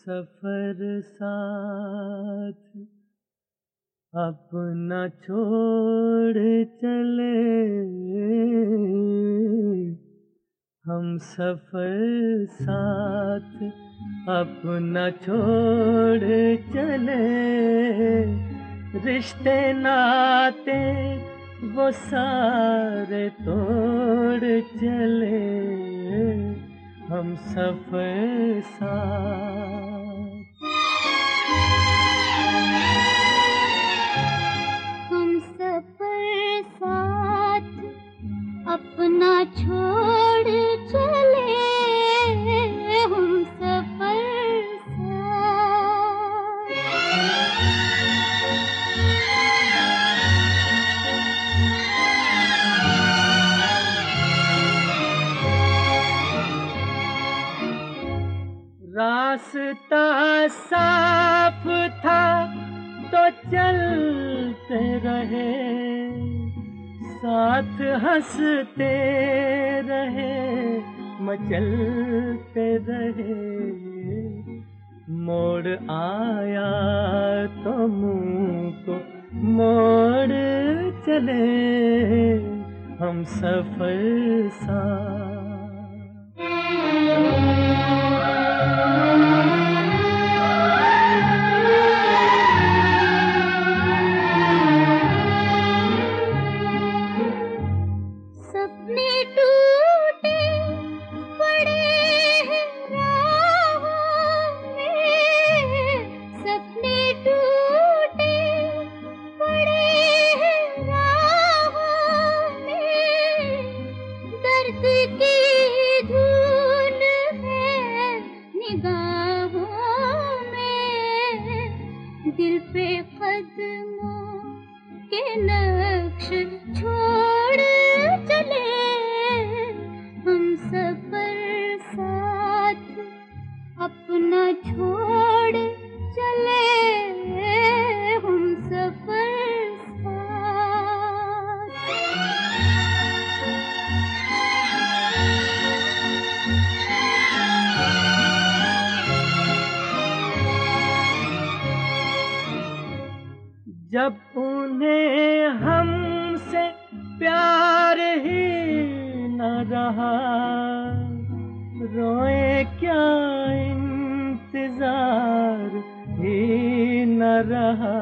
सफर साथ अपना छोड़ चले, हम सफर साथ अपना छोड़ चले, रिश्ते नाते वो सारे तोड़ चले, हम सफर साथ। हम सफर साथ अपना छोड़ चले, हम सफर साथ। रास्ता साफ था तो चलते रहे, साथ हंसते रहे, मचलते रहे, मोड़ आया तो मुंह को मोड़ चले, हम सफर साथ। सपने टूटे पड़े हैं राहों में, सपने टूटे पड़े हैं राहों में, दर्द की धुन है निगाहों में, दिल पे कदमों के नक्श छोड़ चले, हम सफर साथ अपना छोड़ चले, हम सफर साथ। जब उन्हें हमसे प्यार ही न रहा, रोए क्या इंतजार ही न रहा,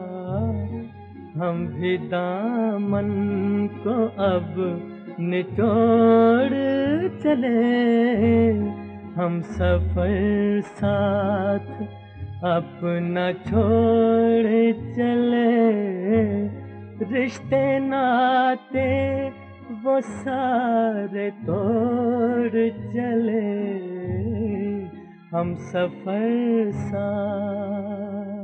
हम भी दामन को अब निचोड़ चले, हम सफर साथ अपना छोड़ चले, रिश्ते नाते वो सारे तोड़ चले, हम सफर साथ।